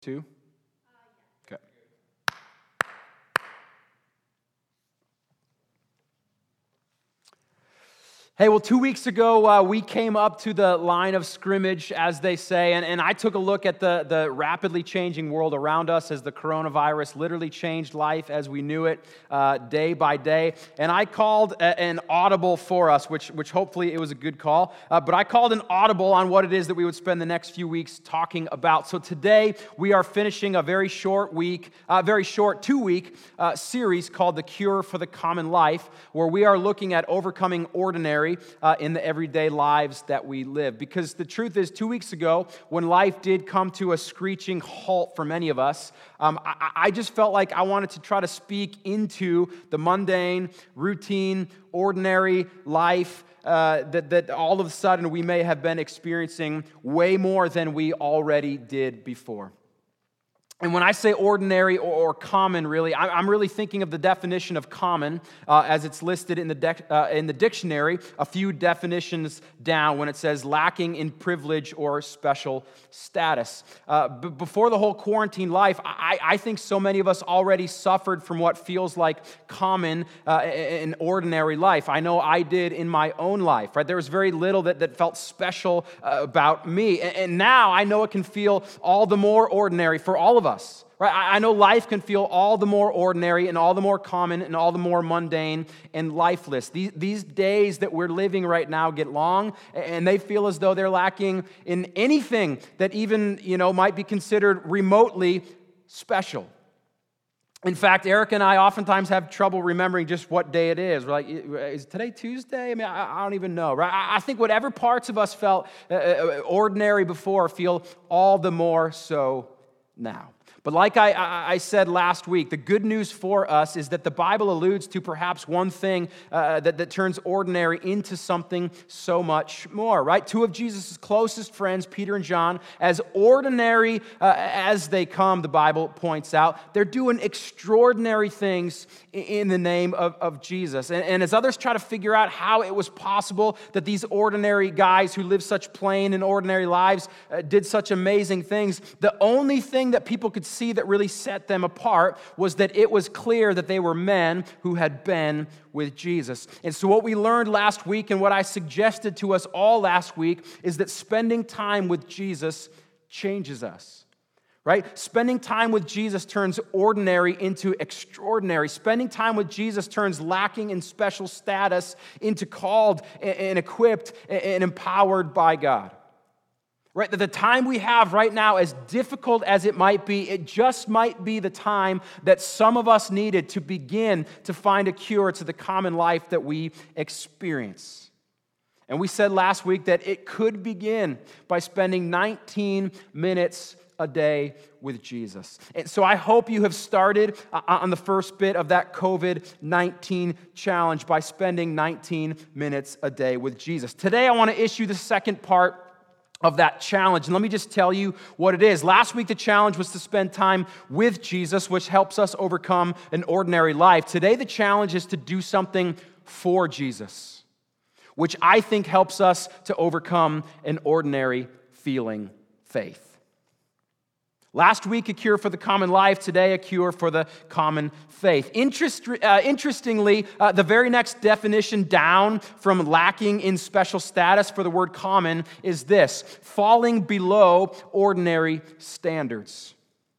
Two? Okay. Hey, well, 2 weeks ago, we came up to the line of scrimmage, as they say, and I took a look at the rapidly changing world around us as the coronavirus literally changed life as we knew it day by day. And I called an audible for us, which hopefully it was a good call. But I called an audible on what it is that we would spend the next few weeks talking about. So today, we are finishing a very short 2-week series called The Cure for the Common Life, where we are looking at overcoming ordinary in the everyday lives that we live. Because the truth is, 2 weeks ago, when life did come to a screeching halt for many of us, I just felt like I wanted to try to speak into the mundane, routine, ordinary life that all of a sudden we may have been experiencing way more than we already did before. And when I say ordinary or common, really, I'm really thinking of the definition of common as it's listed in the dictionary, a few definitions down when it says lacking in privilege or special status. Before the whole quarantine life, I think so many of us already suffered from what feels like common in ordinary life. I know I did in my own life, right? There was very little that felt special about me. And now I know it can feel all the more ordinary for all of us. Right? I know life can feel all the more ordinary and all the more common and all the more mundane and lifeless. These days that we're living right now get long, and they feel as though they're lacking in anything that even, might be considered remotely special. In fact, Eric and I oftentimes have trouble remembering just what day it is. We're like, is today Tuesday? I mean, I don't even know, right? I think whatever parts of us felt ordinary before feel all the more so now. But like I said last week, the good news for us is that the Bible alludes to perhaps one thing that turns ordinary into something so much more, right? Two of Jesus' closest friends, Peter and John, as ordinary as they come, the Bible points out, they're doing extraordinary things in the name of Jesus. And as others try to figure out how it was possible that these ordinary guys who live such plain and ordinary lives did such amazing things, the only thing that people could see that really set them apart was that it was clear that they were men who had been with Jesus. And so what we learned last week and what I suggested to us all last week is that spending time with Jesus changes us. Right? Spending time with Jesus turns ordinary into extraordinary. Spending time with Jesus turns lacking in special status into called and equipped and empowered by God. Right, that the time we have right now, as difficult as it might be, it just might be the time that some of us needed to begin to find a cure to the common life that we experience. And we said last week that it could begin by spending 19 minutes a day with Jesus. And so I hope you have started on the first bit of that COVID-19 challenge by spending 19 minutes a day with Jesus. Today I want to issue the second part of that challenge. And let me just tell you what it is. Last week, the challenge was to spend time with Jesus, which helps us overcome an ordinary life. Today, the challenge is to do something for Jesus, which I think helps us to overcome an ordinary feeling faith. Last week, a cure for the common life. Today, a cure for the common faith. Interestingly, the very next definition down from lacking in special status for the word common is this: falling below ordinary standards.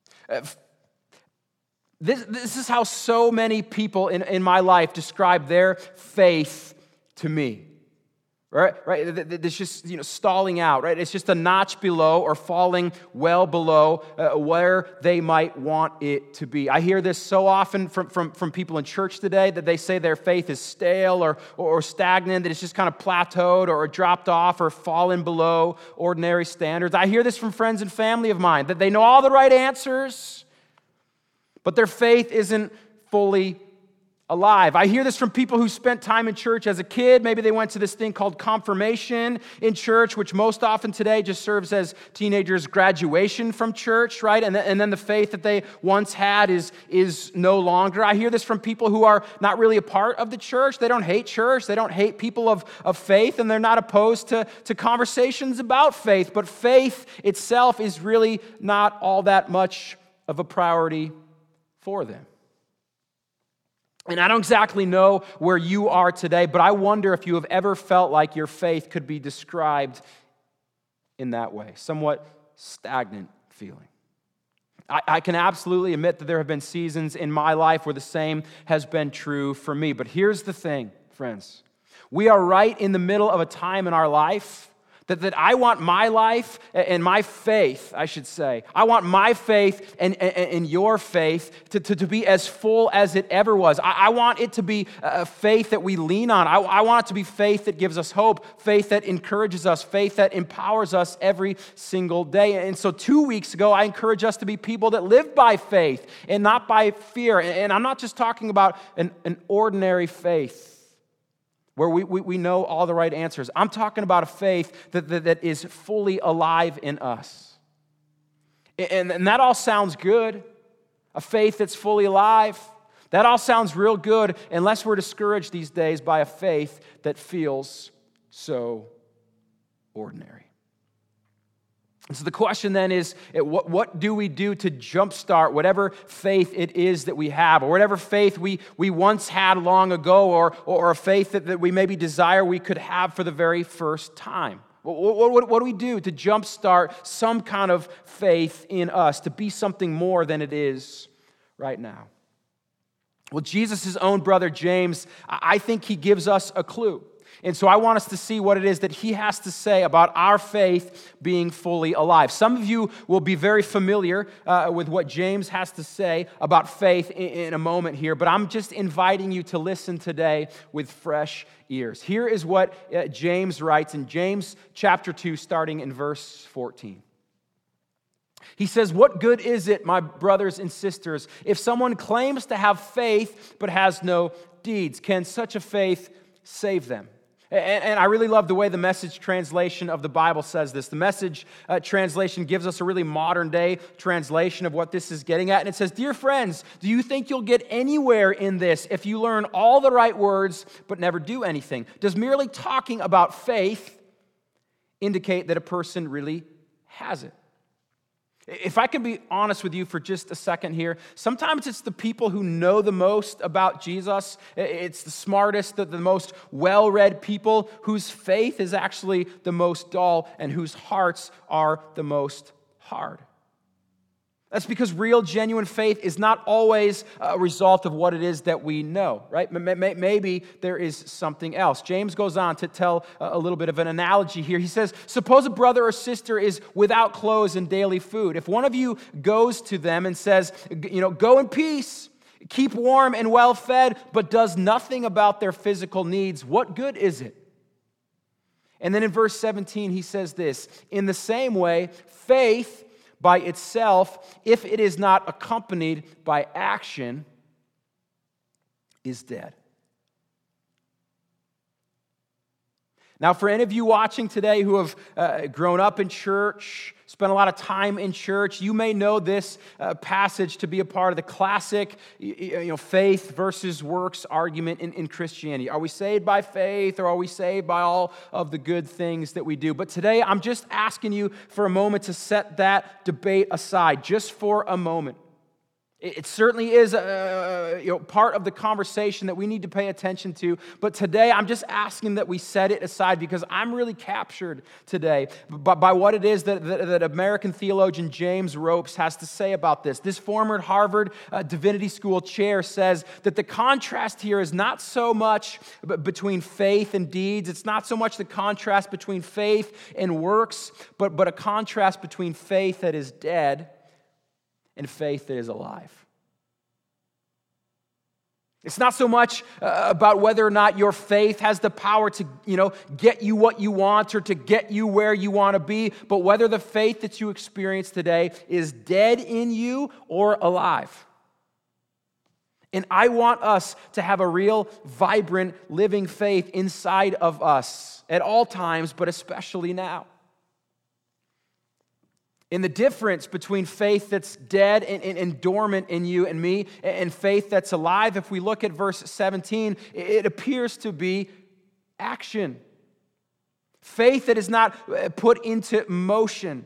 This is how so many people in my life describe their faith to me. Right? It's just, stalling out, right? It's just a notch below or falling well below where they might want it to be. I hear this so often from people in church today that they say their faith is stale or stagnant, that it's just kind of plateaued or dropped off or fallen below ordinary standards. I hear this from friends and family of mine, that they know all the right answers, but their faith isn't fully alive. I hear this from people who spent time in church as a kid. Maybe they went to this thing called confirmation in church, which most often today just serves as teenagers' graduation from church, right? And then the faith that they once had is no longer. I hear this from people who are not really a part of the church. They don't hate church. They don't hate people of faith, and they're not opposed to conversations about faith. But faith itself is really not all that much of a priority for them. And I don't exactly know where you are today, but I wonder if you have ever felt like your faith could be described in that way, somewhat stagnant feeling. I can absolutely admit that there have been seasons in my life where the same has been true for me. But here's the thing, friends. We are right in the middle of a time in our life that I want my life and my faith, I should say, I want my faith and your faith to be as full as it ever was. I want it to be a faith that we lean on. I want it to be faith that gives us hope, faith that encourages us, faith that empowers us every single day. And so 2 weeks ago, I encouraged us to be people that live by faith and not by fear. And I'm not just talking about an ordinary faith where we know all the right answers. I'm talking about a faith that is fully alive in us. And that all sounds good. A faith that's fully alive. That all sounds real good unless we're discouraged these days by a faith that feels so ordinary. And so the question then is, what do we do to jumpstart whatever faith it is that we have, or whatever faith we once had long ago, or a faith that we maybe desire we could have for the very first time? What do we do to jumpstart some kind of faith in us, to be something more than it is right now? Well, Jesus' own brother James, I think he gives us a clue. And so I want us to see what it is that he has to say about our faith being fully alive. Some of you will be very familiar with what James has to say about faith in a moment here, but I'm just inviting you to listen today with fresh ears. Here is what James writes in James chapter 2, starting in verse 14. He says, "What good is it, my brothers and sisters, if someone claims to have faith but has no deeds? Can such a faith save them?" And I really love the way the Message translation of the Bible says this. The Message translation gives us a really modern day translation of what this is getting at. And it says, "Dear friends, do you think you'll get anywhere in this if you learn all the right words but never do anything? Does merely talking about faith indicate that a person really has it?" If I can be honest with you for just a second here, sometimes it's the people who know the most about Jesus, it's the smartest, the most well-read people whose faith is actually the most dull and whose hearts are the most hard. That's because real, genuine faith is not always a result of what it is that we know, right? Maybe there is something else. James goes on to tell a little bit of an analogy here. He says, suppose a brother or sister is without clothes and daily food. If one of you goes to them and says, go in peace, keep warm and well fed, but does nothing about their physical needs, what good is it? And then in verse 17, he says this, in the same way, faith by itself, if it is not accompanied by action, is dead. Now, for any of you watching today who have grown up in church, spent a lot of time in church, you may know this passage to be a part of the classic faith versus works argument in Christianity. Are we saved by faith, or are we saved by all of the good things that we do? But today, I'm just asking you for a moment to set that debate aside, just for a moment. It certainly is part of the conversation that we need to pay attention to. But today, I'm just asking that we set it aside because I'm really captured today by what it is that American theologian James Ropes has to say about this. This former Harvard Divinity School chair says that the contrast here is not so much between faith and deeds. It's not so much the contrast between faith and works, but a contrast between faith that is dead and faith that is alive. It's not so much about whether or not your faith has the power to, get you what you want or to get you where you want to be, but whether the faith that you experience today is dead in you or alive. And I want us to have a real, vibrant, living faith inside of us at all times, but especially now. And the difference between faith that's dead and dormant in you and me and faith that's alive, if we look at verse 17, it appears to be action. Faith that is not put into motion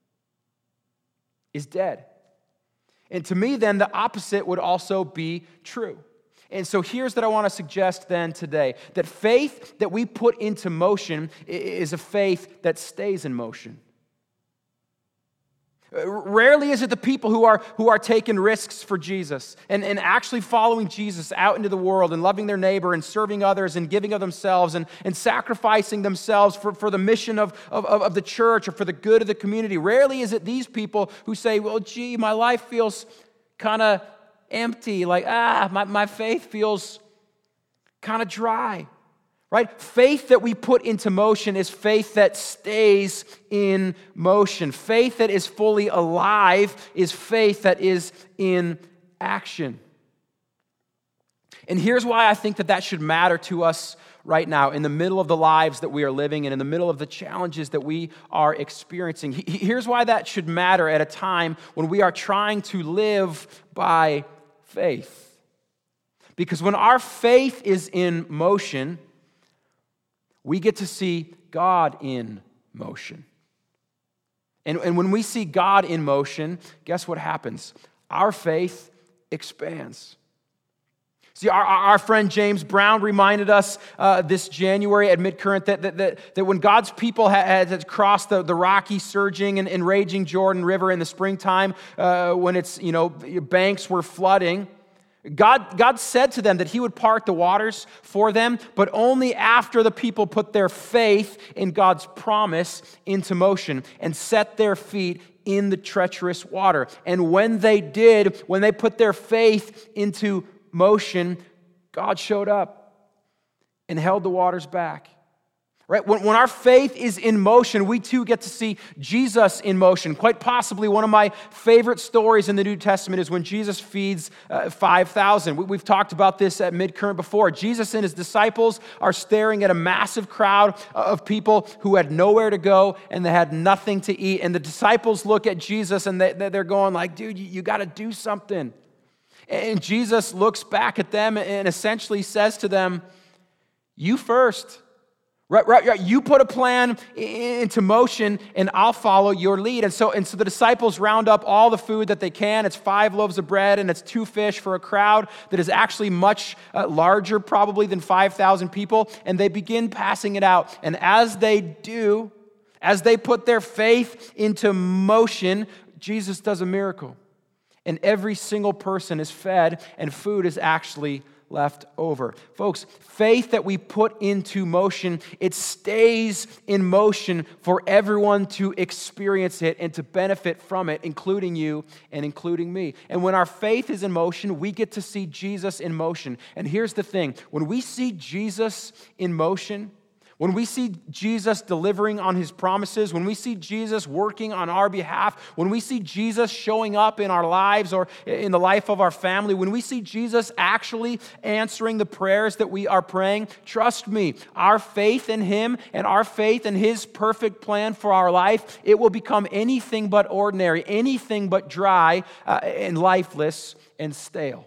is dead. And to me, then, the opposite would also be true. And so here's what I want to suggest then today, that faith that we put into motion is a faith that stays in motion. Rarely is it the people who are taking risks for Jesus and actually following Jesus out into the world and loving their neighbor and serving others and giving of themselves and sacrificing themselves for the mission of the church or for the good of the community. Rarely is it these people who say, well, gee, my life feels kind of empty, like, my faith feels kind of dry. Right? Faith that we put into motion is faith that stays in motion. Faith that is fully alive is faith that is in action. And here's why I think that should matter to us right now, in the middle of the lives that we are living in the middle of the challenges that we are experiencing. Here's why that should matter at a time when we are trying to live by faith. Because when our faith is in motion, we get to see God in motion. And when we see God in motion, guess what happens? Our faith expands. See, our friend James Brown reminded us this January at Midcurrent that when God's people had crossed the rocky, surging, and raging Jordan River in the springtime, when its banks were flooding, God said to them that he would part the waters for them, but only after the people put their faith in God's promise into motion and set their feet in the treacherous water. And when they did, when they put their faith into motion, God showed up and held the waters back. Right? When our faith is in motion, we too get to see Jesus in motion. Quite possibly one of my favorite stories in the New Testament is when Jesus feeds 5,000. We've talked about this at Midcurrent before. Jesus and his disciples are staring at a massive crowd of people who had nowhere to go and they had nothing to eat. And the disciples look at Jesus and they're going like, dude, you got to do something. And Jesus looks back at them and essentially says to them, you first. Right. You put a plan into motion, and I'll follow your lead. And so the disciples round up all the food that they can. It's 5 loaves of bread, and it's 2 fish for a crowd that is actually much larger, probably, than 5,000 people. And they begin passing it out. And as they do, as they put their faith into motion, Jesus does a miracle. And every single person is fed, and food is actually left over. Folks, faith that we put into motion, it stays in motion for everyone to experience it and to benefit from it, including you and including me. And when our faith is in motion, we get to see Jesus in motion. And here's the thing, when we see Jesus in motion, when we see Jesus delivering on his promises, when we see Jesus working on our behalf, when we see Jesus showing up in our lives or in the life of our family, when we see Jesus actually answering the prayers that we are praying, trust me, our faith in him and our faith in his perfect plan for our life, it will become anything but ordinary, anything but dry and lifeless and stale.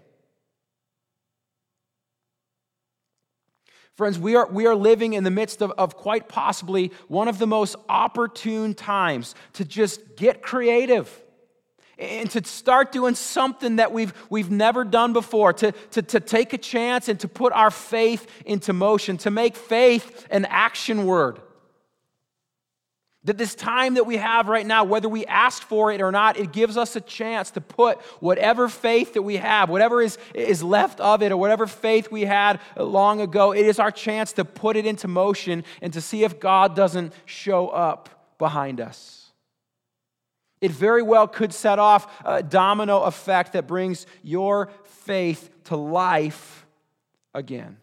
Friends, we are living in the midst of quite possibly one of the most opportune times to just get creative and to start doing something that we've never done before, to take a chance and to put our faith into motion, to make faith an action word. That this time that we have right now, whether we asked for it or not, it gives us a chance to put whatever faith that we have, whatever is left of it, or whatever faith we had long ago, it is our chance to put it into motion and to see if God doesn't show up behind us. It very well could set off a domino effect that brings your faith to life again.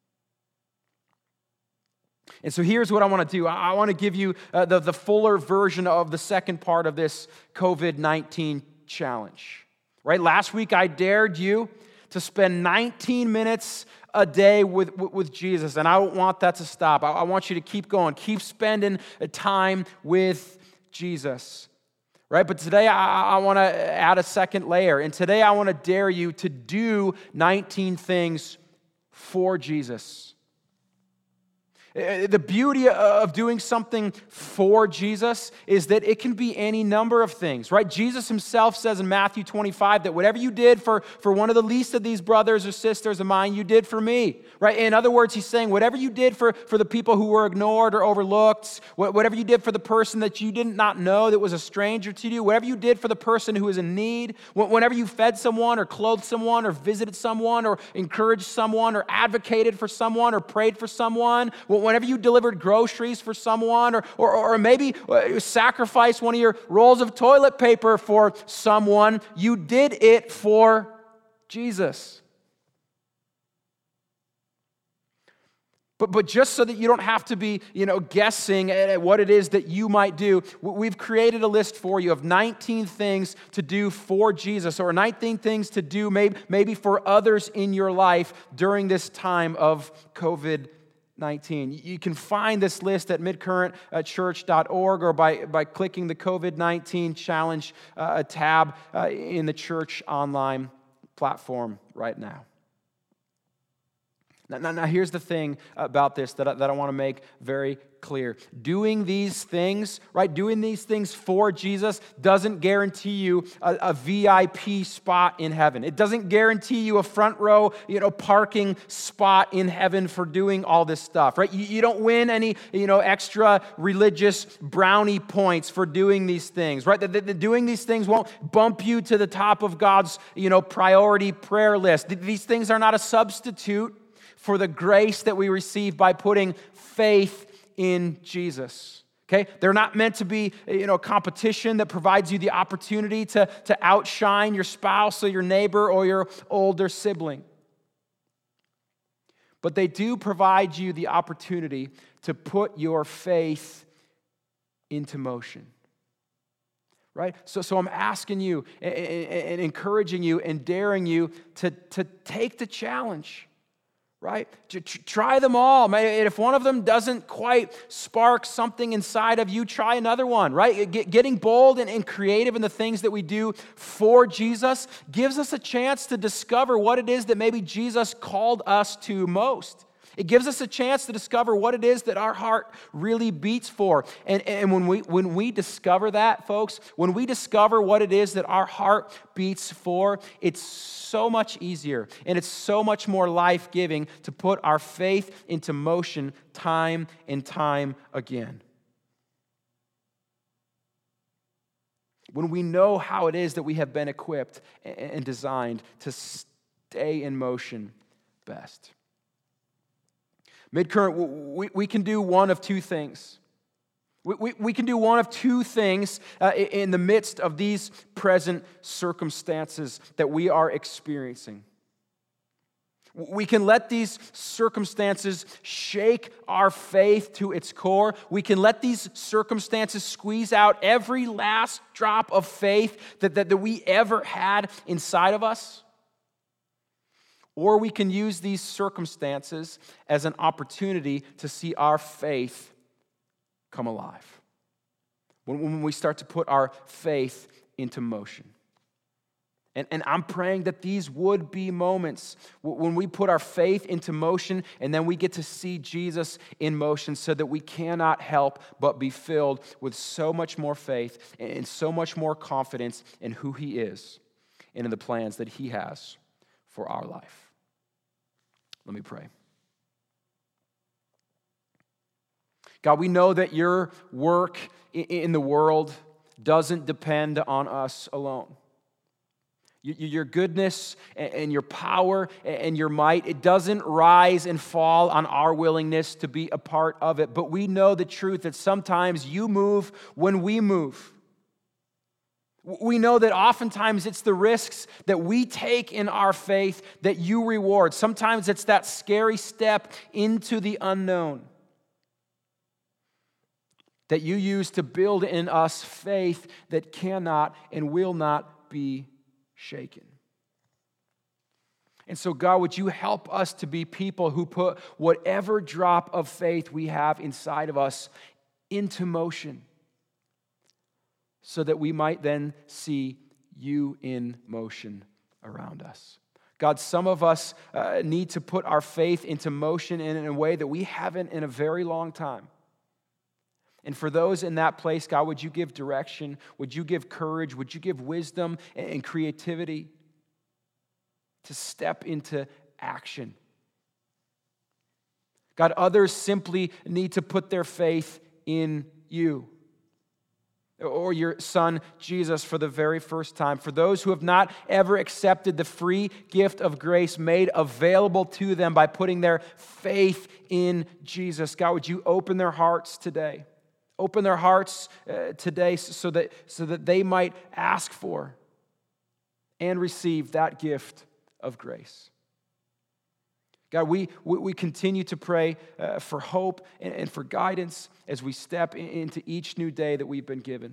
And so here's what I want to do. I want to give you the fuller version of the second part of this COVID-19 challenge. Right? Last week I dared you to spend 19 minutes a day with Jesus. And I don't want that to stop. I want you to keep going. Keep spending time with Jesus. Right? But today I want to add a second layer. And today I want to dare you to do 19 things for Jesus. The beauty of doing something for Jesus is that it can be any number of things, right? Jesus himself says in Matthew 25 that whatever you did for one of the least of these brothers or sisters of mine, you did for me, right? In other words, he's saying whatever you did for the people who were ignored or overlooked, whatever you did for the person that you did not know that was a stranger to you, whatever you did for the person who is in need, whenever you fed someone or clothed someone or visited someone or encouraged someone or advocated for someone or prayed for someone, whenever you delivered groceries for someone or maybe sacrificed one of your rolls of toilet paper for someone, you did it for Jesus. But just so that you don't have to be, guessing at what it is that you might do, we've created a list for you of 19 things to do for Jesus, or 19 things to do maybe for others in your life during this time of COVID-19. You can find this list at midcurrentchurch.org or by clicking the COVID-19 challenge tab in the church online platform right now. Now, here's the thing about this that I want to make very clear. Doing these things, right, doing these things for Jesus doesn't guarantee you a VIP spot in heaven. It doesn't guarantee you a front row, parking spot in heaven for doing all this stuff, right? You don't win any, extra religious brownie points for doing these things, right? Doing these things won't bump you to the top of God's, priority prayer list. These things are not a substitute for the grace that we receive by putting faith in Jesus. Okay? They're not meant to be, a competition that provides you the opportunity to outshine your spouse or your neighbor or your older sibling. But they do provide you the opportunity to put your faith into motion. Right? So I'm asking you and encouraging you and daring you to take the challenge. Right? Try them all. If one of them doesn't quite spark something inside of you, try another one, right? Getting bold and creative in the things that we do for Jesus gives us a chance to discover what it is that maybe Jesus called us to most. It gives us a chance to discover what it is that our heart really beats for. And when we discover that, folks, when we discover what it is that our heart beats for, it's so much easier and it's so much more life-giving to put our faith into motion time and time again. When we know how it is that we have been equipped and designed to stay in motion best. Midcurrent, we can do one of two things. We can do one of two things in the midst of these present circumstances that we are experiencing. We can let these circumstances shake our faith to its core. We can let these circumstances squeeze out every last drop of faith that we ever had inside of us. Or we can use these circumstances as an opportunity to see our faith come alive. When we start to put our faith into motion. And I'm praying that these would be moments when we put our faith into motion and then we get to see Jesus in motion so that we cannot help but be filled with so much more faith and so much more confidence in who He is and in the plans that He has for our life. Let me pray. God, we know that your work in the world doesn't depend on us alone. Your goodness and your power and your might, it doesn't rise and fall on our willingness to be a part of it. But we know the truth that sometimes you move when we move. We know that oftentimes it's the risks that we take in our faith that you reward. Sometimes it's that scary step into the unknown that you use to build in us faith that cannot and will not be shaken. And so, God, would you help us to be people who put whatever drop of faith we have inside of us into motion so that we might then see you in motion around us. God, some of us need to put our faith into motion in a way that we haven't in a very long time. And for those in that place, God, would you give direction? Would you give courage? Would you give wisdom and creativity to step into action? God, others simply need to put their faith in you or your Son, Jesus, for the very first time. For those who have not ever accepted the free gift of grace made available to them by putting their faith in Jesus, God, would you open their hearts today? Open their hearts today so that they might ask for and receive that gift of grace. God, we continue to pray for hope and for guidance as we step into each new day that we've been given.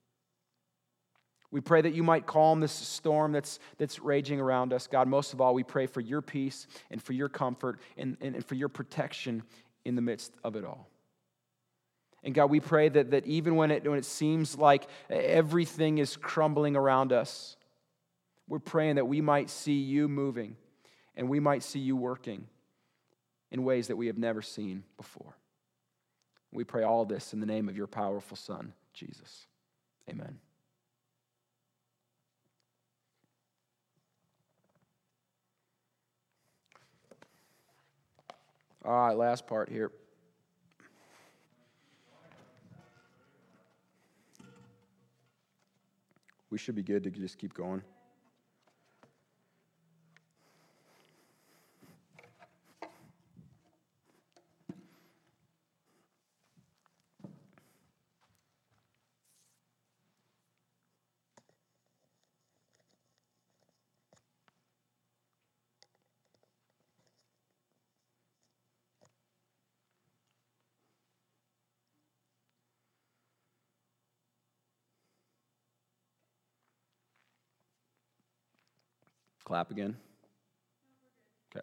We pray that you might calm this storm that's raging around us. God, most of all, we pray for your peace and for your comfort and for your protection in the midst of it all. And God, we pray that even when it seems like everything is crumbling around us, we're praying that we might see you moving and we might see you working in ways that we have never seen before. We pray all this in the name of your powerful Son, Jesus. Amen. All right, last part here. We should be good to just keep going. Clap again. Okay.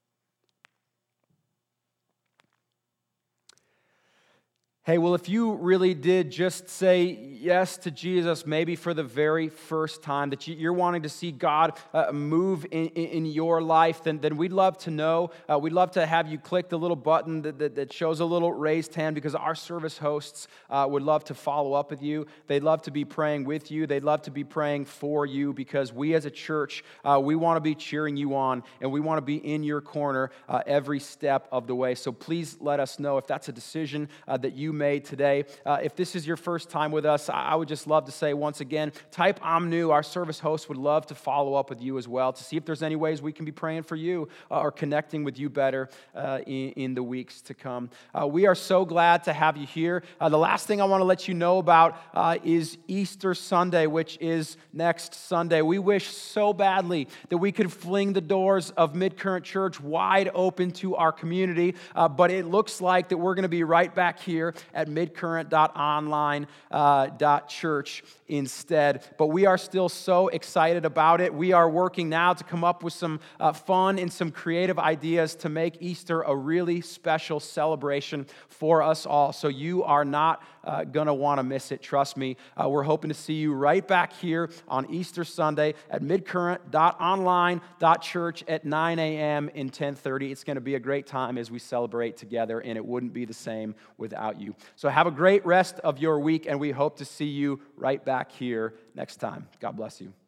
Hey, well, if you really did just say yes to Jesus, maybe for the very first time, that you're wanting to see God move in your life, then we'd love to know. We'd love to have you click the little button that shows a little raised hand, because our service hosts would love to follow up with you. They'd love to be praying with you. They'd love to be praying for you, because we as a church, we want to be cheering you on, and we want to be in your corner every step of the way. So please let us know if that's a decision that you made today. If this is your first time with us, I would just love to say once again, type "I'm new." Our service host would love to follow up with you as well to see if there's any ways we can be praying for you or connecting with you better in the weeks to come. We are so glad to have you here. The last thing I want to let you know about is Easter Sunday, which is next Sunday. We wish so badly that we could fling the doors of Mid-Current Church wide open to our community, but it looks like that we're going to be right back here at midcurrent.online.church instead. But we are still so excited about it. We are working now to come up with some fun and some creative ideas to make Easter a really special celebration for us all. So you are not going to want to miss it. Trust me. We're hoping to see you right back here on Easter Sunday at midcurrent.online.church at 9 a.m. and 10:30. It's going to be a great time as we celebrate together, and it wouldn't be the same without you. So have a great rest of your week, and we hope to see you right back here next time. God bless you.